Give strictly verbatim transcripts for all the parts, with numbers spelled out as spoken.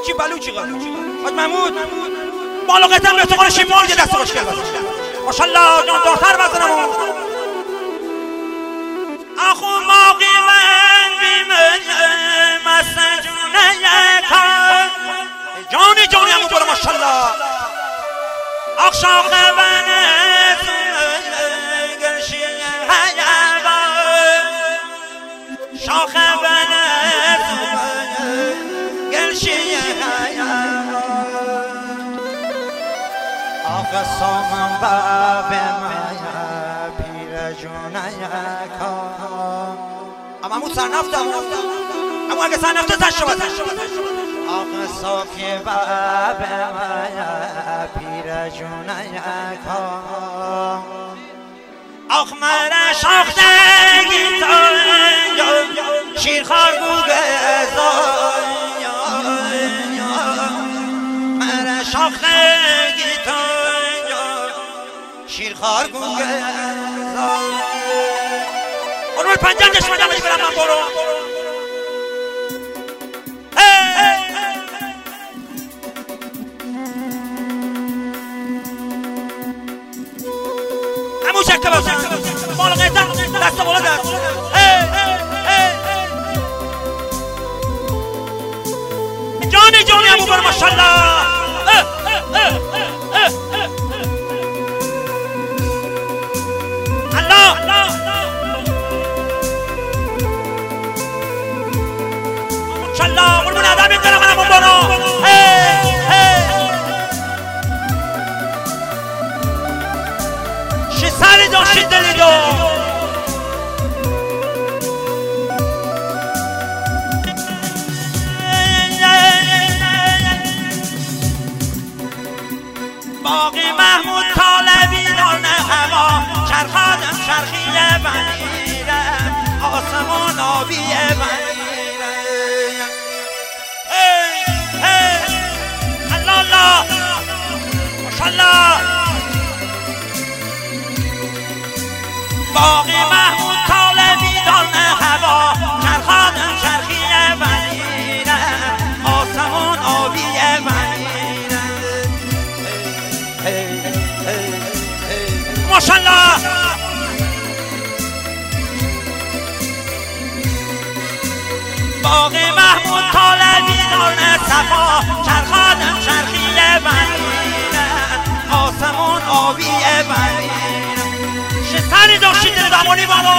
چی بلوچی قد حاج محمود بالا قدم به تو قرشی مال که دست خوشگل بزن ماشاءالله جان دختر بزنم اخو ماقی من بیمه مسجونه یکا جانی جانی همون برو ماشاءالله اخ شاخ بنه گرشی هیبا شاخ بنه گرشی هیبا آقا سامن باب مایا پیر جونه یکا اما همون سرنفتم اما اگه سرنفته تش شود آقا صافی باب مایا پیر جونه یکا آخ مرا شاختگی تا شیرخوار گوگزای مرا شاختگی تا شیرخوار گوگزای اونو پنجم دشمدم بهش برم من برو همون شکل باشم بالا قیتم دست بالا دست جانی جانی همون برو ماشالله الله ماشالله قربون ادم میدارم من همون برو شی سری دو شی دلی دو باقی محمود طالبی دانه هوا چرخادم چرخیه بمیرم آسمان آبیه بمیرم الله الله ماشالله باقی محمود طالبی دانه هوا چرخادم چرخیه بمیرم آسمان آبیه بمیرم ماشالله باقی محمود طالبی دانه صفا چرخادم چرخیه بمیرم آسمان آبیه بمیرم سری داشتید زمانی بابا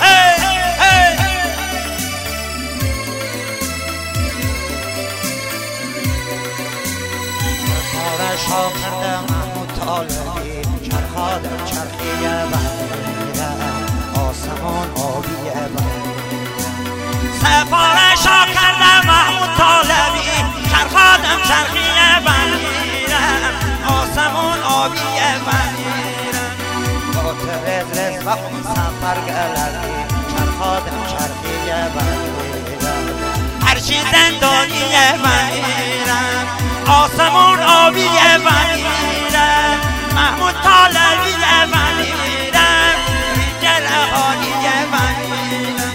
سفاره شاکرده محمود طالبی چرخادم چرخیه بمیرم آسمان آبیه بمیرم سفاره شاکرده محمود طالبی چرخادم چرخیه بمیرم آسمان آبیه بمیرم رز رز و اون سفر گلردی چرخادم چرخیه بمیرم هرچی زندانیه بمیرم آسمون آبیه بمیرم محمود طالبیه بمیرم ریجل حالیه بمیرم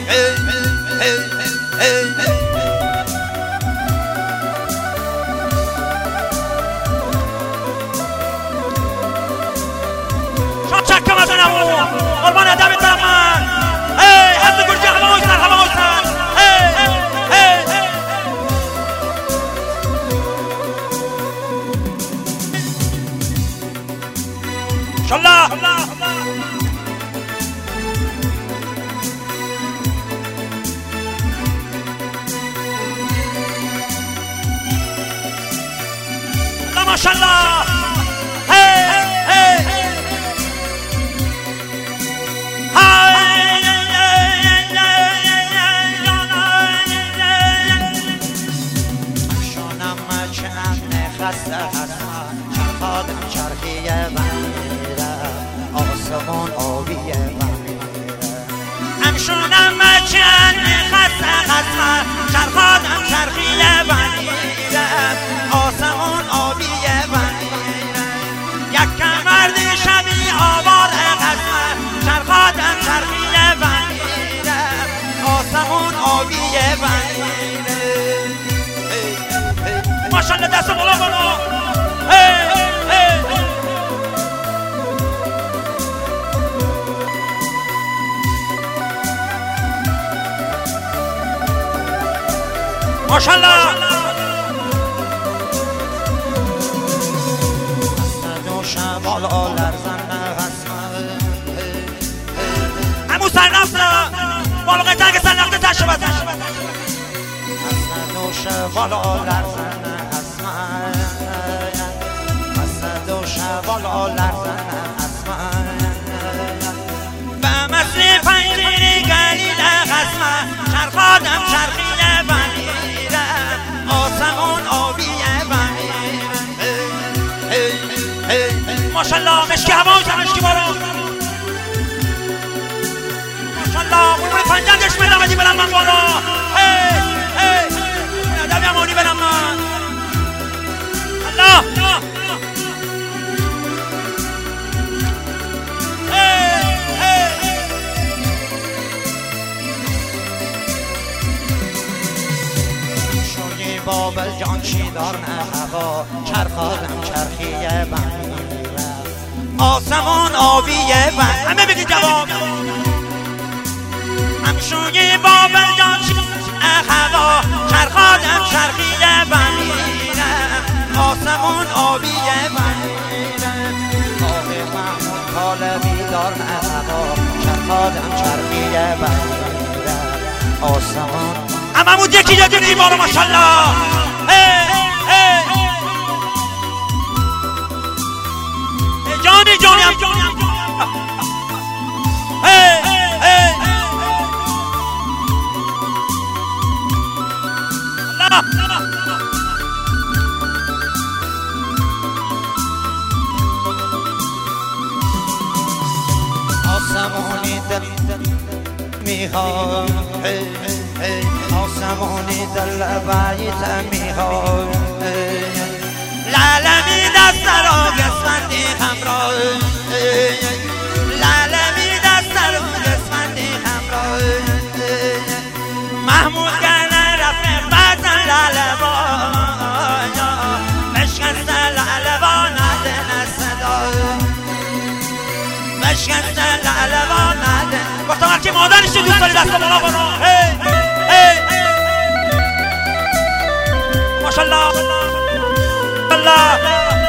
چکه بزنم قربان ادم دارم من ای حد گرجه همه هایستن همه هایستن شالله ماشالله چرخادم چرخیه بمیرم آسمان آبیه بمیرم همشونم مچن خسته خسته چرخادم چرخیه بمیرم آسمان آبیه بمیرم یک مرد شبی آوار خسته چرخادم چرخیه بمیرم آسمان آبیه بمیرم ماشاءالله دست بالا کنو. ماشاءالله همون سرنفت بالغه تنگ سرنفت تشه بزن دوش بالا لرزن حسمن حسن دوش بالا لرزن حسمن به مثل پنجری گلیل حسمن چرخادم چرخیه بمیرم آسمون آبیه بمیرم ماشالله مشکی هوا و مشکی بارو ماشالله قربون پنجندش میدم ادی برم من بالا ادب یمانی برم من الله شوی بابل جان شیدار نه هوا چرخادم چرخیه بمیرم آسمون آبیه بمیرم همه بگید جواب همشوی بابل جان هوا چرخادم چرخیه بمیرم آسمون آبیه بمیرم آه محمود طالبی دار نه هوا چرخادم چرخیه بمیرم آسمون هممون یکی دادیم دیوارو ماشالله جانی جانی هم جانی هم آسمانی دل میخوام آسمانی دل باید میخوام لالمی دست را گسفندی همراه لالمی دست را گسفندی همراه محمود گرنه رفت بزن لالبا بشکست لالبا ندن صدا بشکست لالبا ندن گفتم هرکی مادرش دوست داری دست بالا کنو ماشالله الله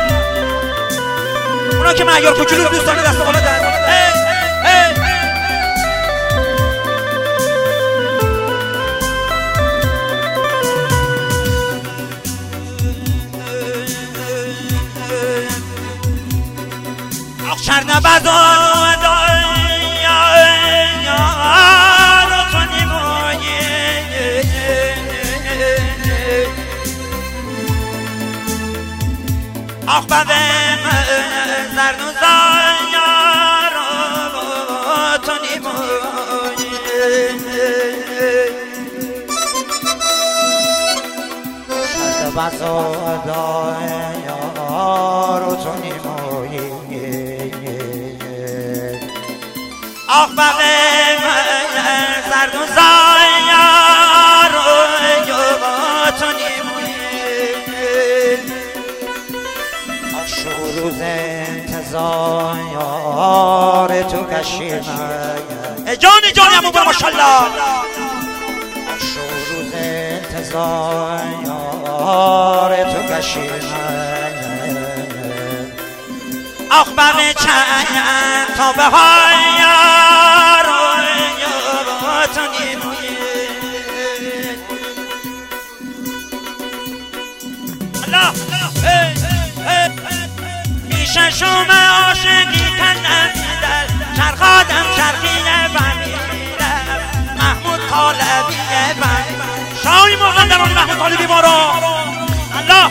اونا که معیار کوچولو دوست داری دست بالا در اخشر نبزا آخ ببم زرنو زایارو تو نیموی شد بسا دایارو تو نیموی آخ ببم زرنو زایارو تو نیموی روز انتظار تو کشیدم جانی جانی همون برو ماشالله روز انتظار تو کشیدم آخ بقی چند تا به های یارو تو نیموی الله ششم عاشقی کندم دل چرخادم چرخیه بمیرم محمود طالبیه بمیرم شاهی مقدرانی محمود طالبی ما رو الله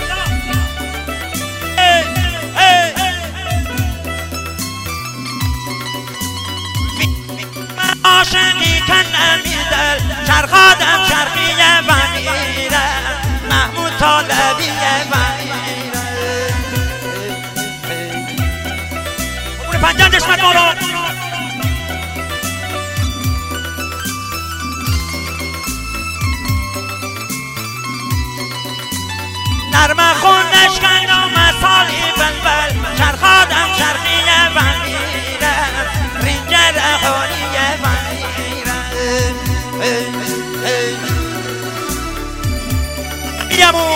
عاشقی کندم دل چرخادم چرخیه بمیرم محمود طالبیه بمیرم پنجان دشمت ما رو میگم اون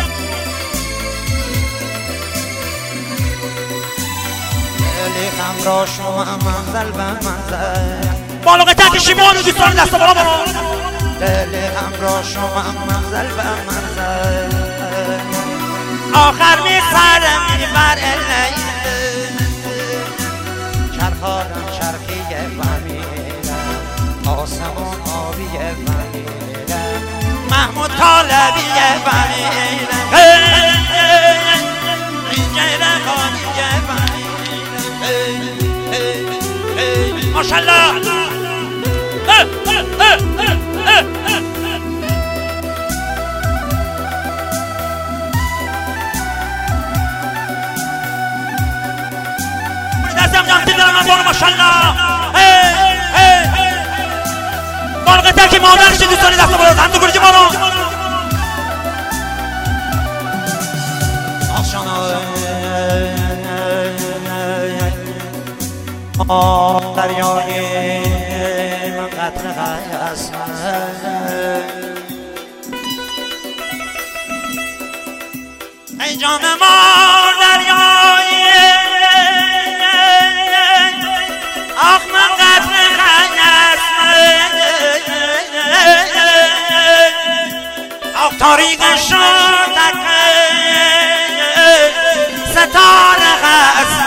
دل غم را شما منزل به منزل بالا قطعه شیمان رو دوستان دست بالا برو دل غم را شما منزل به منزل آخر میسرم بر الیل چرخادم چرخیه و میرم آسمون آبیه و میرم محمود طالبیه و میرم اینجا خانیه و میرم ماشالله دستم جمعی دارم من بارو ماشالله بارو قطعه که مادرش دوستانی دست بالا هم دو گرجی بارو آه دریای من قطر قیاس ای جان ما دریای آخ من قطر قیاس آخ تاریک شد ستاره قصد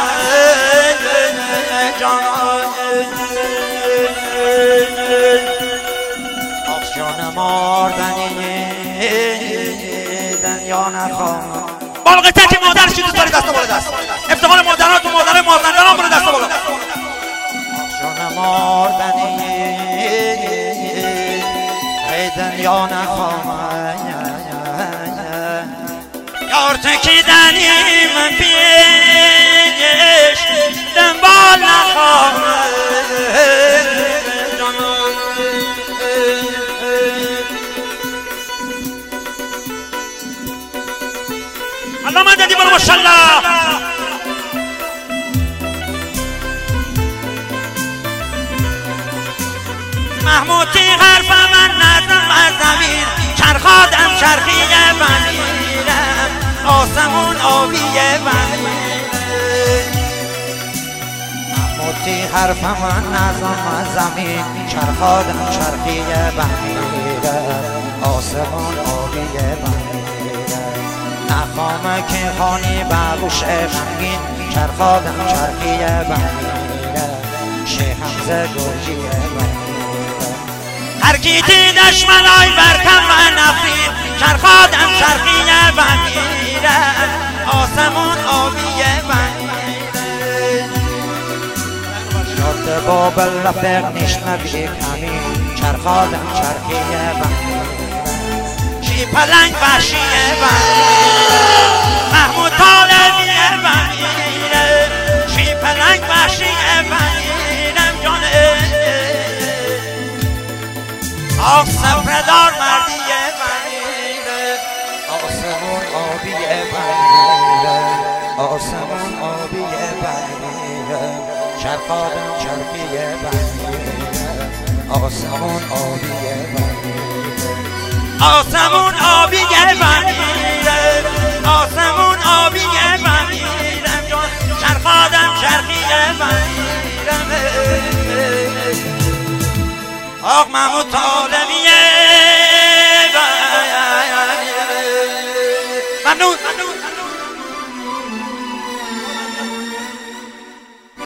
آخ جان ماردنی دنیا نخوام بالا قطعه که مادرش دوست داری دست بالا دست افتخار مادرات و مادر مازندران برو دست بالا آخ جان ماردنی دنیا نخوام یار تکیدنی من پیش دنبال نخواه الله من دادی برو ماشالله محمودی حرف من ندم از زمین چرخادم چرخیه بمیرم آسمون آبیه بمیرم محمودی حرف من ندم از زمین چرخادم چرخیه بمیرم آسمون آبیه بمیرم نخوامه که خانی بگوش غمگین چرخادم چرخیه بمیرم شیخم گرجیه بمیرم هر کی دیدش منای برکم و نفرین چرخادم چرخیه و میرم آسمون آبیه و میرم شد بابل رفق نشنوی کمی چرخادم چرخیه و میرم شی پلنگ وحشیه و میرم محمود طالبیه و میرم شی پلنگ وحشیه و میرم جانه آخ سفردار مردیه بمیره آسمون آبیه بمیره آسمون آبیه بمیره چرخادم چرخیه بمیره آسمون آبیه بمیره آسمون آبیه بمیره آسمون آبیه بمیرم جان چرخادم چرخیه بمیرم آق محمود طالبیه ممنون